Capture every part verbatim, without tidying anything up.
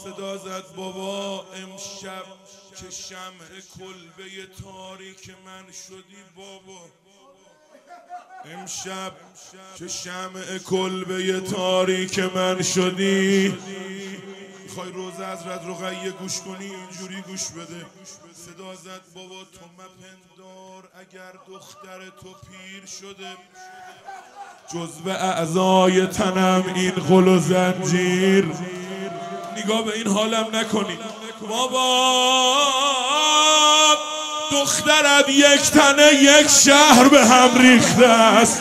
صدا زد بابا امشب که شمع کلبه تاریک من شدی بابا، امشب که شمع کلبه تاریک من شدی. میخوای روز حضرت رقیه گوش کنی اینجوری گوش بده. صدا زد بابا تو مپندار اگر دختر تو پیر شده، جزو اعضای تنم این غل و زنجیر. نگاه به این حالم نکنی بابا، دخترت یک تنه یک شهر به هم ریخته است،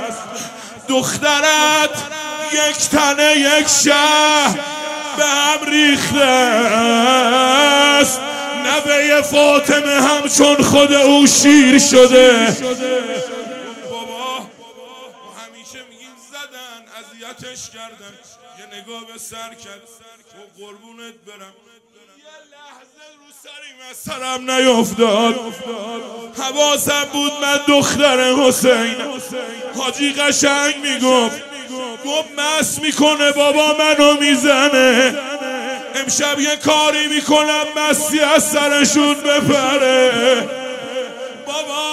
دخترت یک تنه یک شهر به هم ریخته است. نوه فاطمه هم چون خود او شیر شده. بابا همیشه میگیم زدن اذیتش کردن، یه نگاه به سر کرد و قربونت برم یه لحظه رو سریم از سرم نیفتاد. حواسم بود من دختر حسین. حاجی قشنگ میگفت گفت مست میکنه بابا منو میزنه، امشب یه کاری میکنم مستی از سرشون بپره. بابا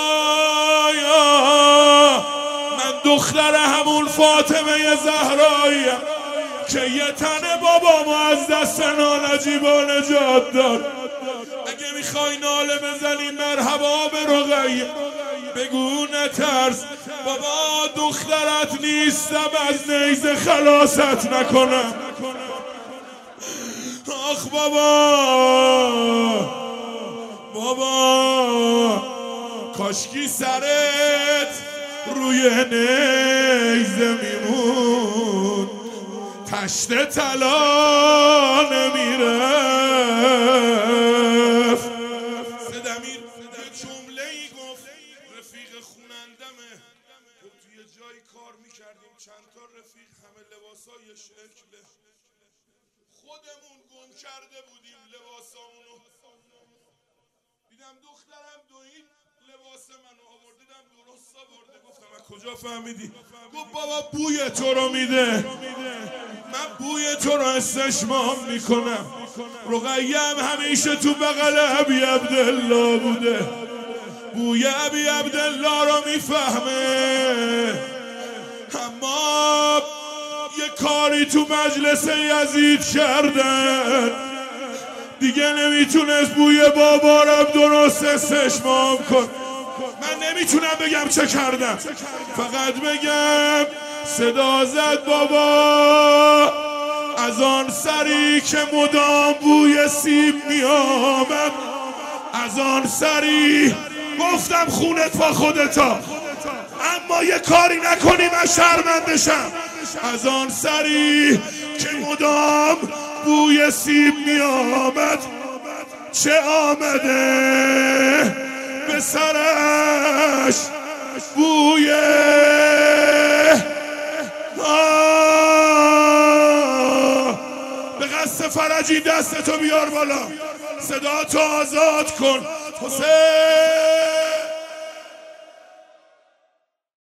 یا من دختر همون فاطمه زهراییم که یه تنه بابامو از دست نانجیبا نجات داد. اگه میخوای ناله بزنی مرحبا به رقیه، بگو نترس بابا دخترت نیستم از نیزه خلاصت نکنم. آخ بابا بابا کاشکی سرت روی نیزه میمون، تشت طلا نمیرفت. سدمیر یه جمله ای گفت رفیق خونندمه، گفت توی جایی کار میکردیم چند تا رفیق همه لباسای شکله، خودمون گم کرده بودیم لباسامونو. دیدم دخترم دوید لباس منو آورد، دیدم درست آورده. گفتم از کجا فهمیدی؟ گفت بابا بوی تو رو میده، من بوی تو رو استشمام میکنم. رقیه هم همیشه تو بغل ابی عبدالله بوده، بوی ابی عبدالله رو میفهمه. اما یه کاری تو مجلس یزید کردن، دیگه نمیتونست بوی بابارم درست استشمام کن. من نمیتونم بگم چه کردم، فقط بگم صدا زد بابا از آن سری که مدام بوی سیب میامد، از آن سری گفتم خونت با خودتا اما یه کاری نکنی من شرمنده شم. از آن سری که مدام بوی سیب میامد، چه آمده به سرش بوی آه. به قصد فرجی دستتو بیار بالا، صدا تو آزاد کن حسین.